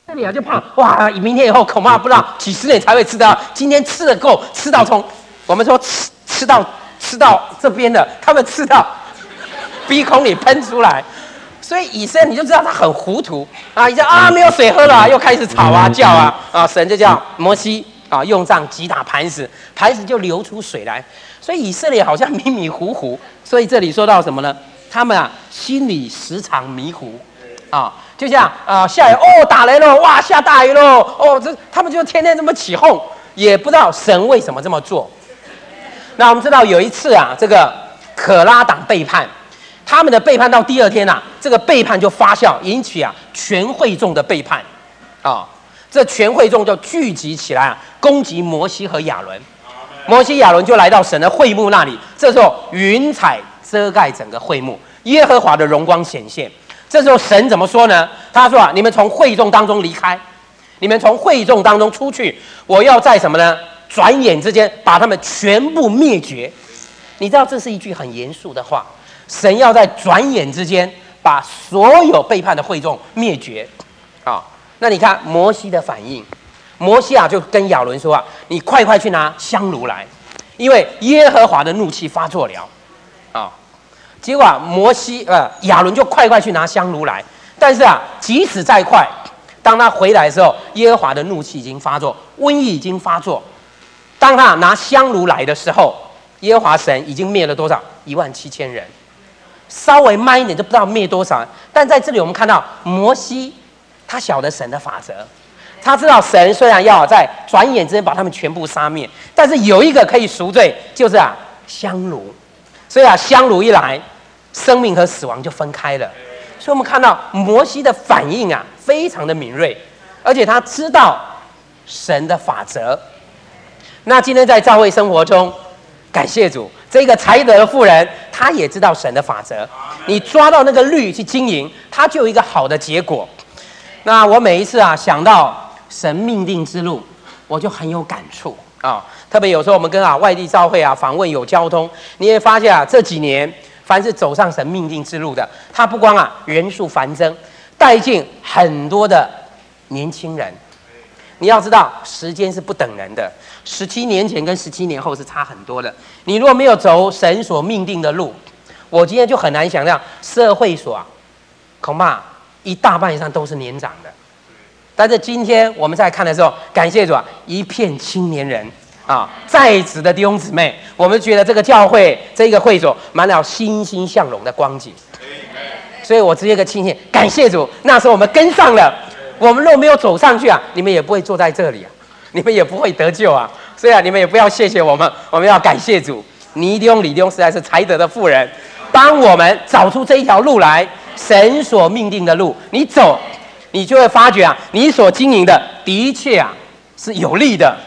这里啊就怕哇，明天以后恐怕不知道几十年才会吃到，今天吃的够，吃到从我们说吃到这边的，他们吃到鼻孔里喷出来。所以以色列你就知道他很糊涂啊！一下啊没有水喝了，又开始吵啊叫啊！神就叫摩西啊用杖击打磐石，磐石就流出水来。所以以色列好像迷迷糊糊。所以这里说到什么呢？他们啊心里时常迷糊啊，就像下雨哦打雷了，哇下大雨了哦，他们就天天这么起哄，也不知道神为什么这么做。那我们知道有一次啊，这个可拉党背叛。他们的背叛到第二天啊，这个背叛就发酵，引起全会众的背叛，这全会众就聚集起来攻击摩西和亚伦。摩西亚伦就来到神的会幕那里，这时候云彩遮盖整个会幕，耶和华的荣光显现。这时候神怎么说呢？他说你们从会众当中离开，你们从会众当中出去，我要在什么呢？转眼之间把他们全部灭绝。你知道这是一句很严肃的话。神要在转眼之间把所有背叛的会众灭绝，那你看摩西的反应，摩西就跟亚伦说你快去拿香炉来，因为耶和华的怒气发作了，结果亚伦就快去拿香炉来，但是即使再快，当他回来的时候，耶和华的怒气已经发作，瘟疫已经发作。当他拿香炉来的时候，耶和华神已经灭了多少？17000人。稍微慢一点就不知道灭多少，但在这里我们看到摩西，他晓得神的法则，他知道神虽然要在转眼之间把他们全部杀灭，但是有一个可以赎罪，就是香炉。所以香炉一来，生命和死亡就分开了。所以我们看到摩西的反应非常的敏锐，而且他知道神的法则。那今天在教会生活中，感谢主，这个才德的妇人，她也知道神的法则。你抓到那个律去经营，它就有一个好的结果。那我每一次想到神命定之路，我就很有感触特别有时候我们跟外地教会访问有交通，你会发现这几年凡是走上神命定之路的，他不光人数繁增，带进很多的年轻人。你要知道，时间是不等人的。17年前跟17年后是差很多的。你如果没有走神所命定的路，我今天就很难想象社会所恐怕一大半以上都是年长的。但是今天我们在看的时候，感谢主一片青年人在职的弟兄姊妹，我们觉得这个教会这个会所满了欣欣向荣的光景。所以我直接个亲切，感谢主，那时候我们跟上了。我们若没有走上去你们也不会坐在这里你们也不会得救所以你们也不要谢谢我们，我们要感谢主。尼弟兄、李弟兄实在是才德的妇人，帮我们找出这一条路来，神所命定的路，你走，你就会发觉你所经营的的确是有利的。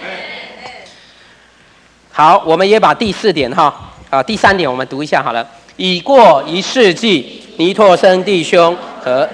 好，我们也把第4点第3点我们读一下好了。已过1世纪，尼拓生弟兄和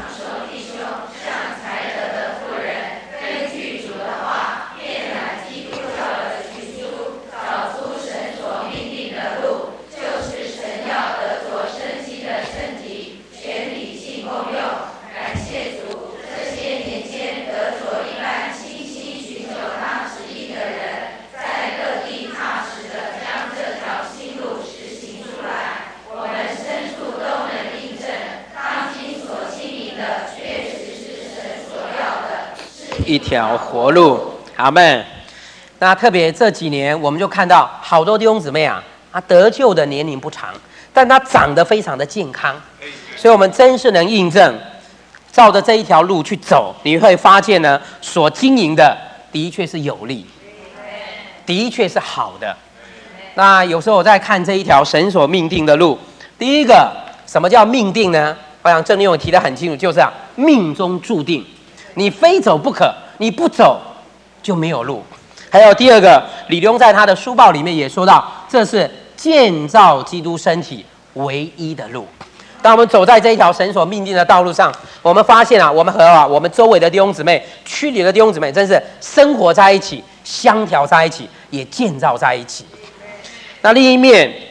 一条活路，阿们。那特别这几年，我们就看到好多弟兄姊妹他得救的年龄不长，但他长得非常的健康，所以我们真是能印证，照着这一条路去走，你会发现呢，所经营的的确是有利，的确是好的。那有时候我在看这一条神所命定的路，第一个，什么叫命定呢？我想郑弟兄提得很清楚，就是命中注定。你非走不可，你不走就没有路。还有第二个，李弟兄在他的书报里面也说到，这是建造基督身体唯一的路。当我们走在这一条神所命定的道路上，我们发现我们和我们周围的弟兄姊妹、区里的弟兄姊妹，真是生活在一起，相调在一起，也建造在一起。那另一面，